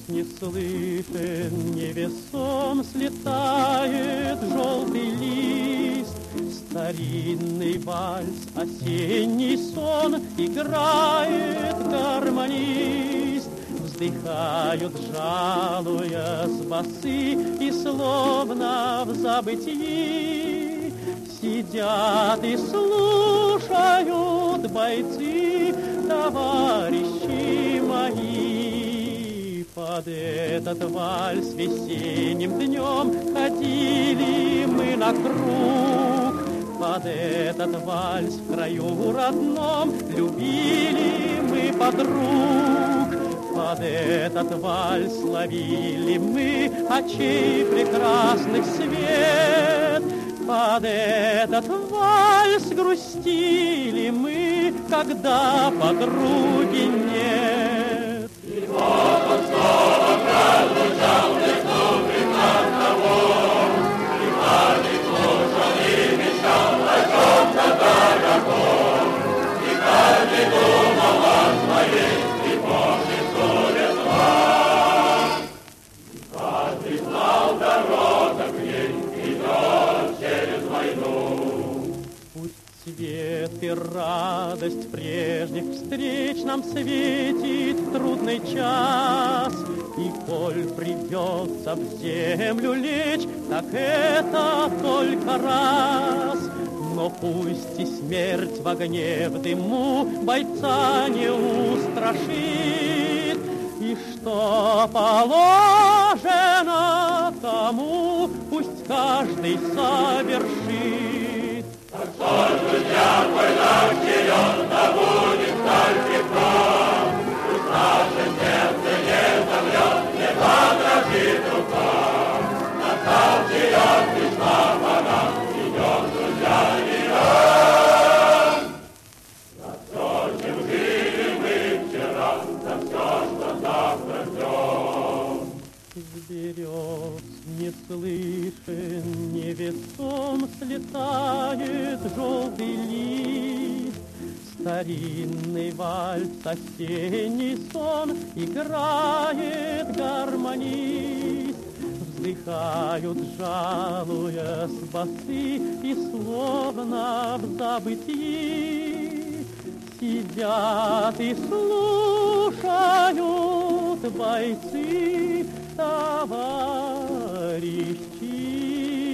не слышен, невесом слетает желтый лист. Старинный вальс, осенний сон играет гармонист. Вздыхают, жалуясь басы, и словно в забытии сидят и слушают бойцы, товарищи мои. Под этот вальс весенним днем ходили мы на круг. Под этот вальс в краю родном любили мы подруг. Под этот вальс ловили мы очей прекрасных свет. Под этот вальс грустили мы, когда подруги нет. И вот он снова прозвучал между прекрасного, и каждый слушал и мечтал о чем-то дорогом, и каждый думал о своей тревожной совестной. И каждый знал дорогу к ней, идет через войну. Пусть свет и радость прежних встреч нам светит в трудный час, и коль придется в землю лечь, так это только раз. Но пусть и смерть в огне, в дыму бойца не устрашит, и что положено тому, пусть каждый совершит. Так что, друзья, война вперед, да будет сталь крепка, пусть наше сердце не замрет, не подрожит рука. Настал вперед, пришла пора, идем, друзья, идем. За все, чем жили мы вчера, за все, что завтра ждем. С берез не слышен, невесом слетает желтый лист. Старинный вальс, осенний сон играет гармонист. Вздыхают, жалуясь басы, и словно в забытии сидят и слушают бойцы, товарищи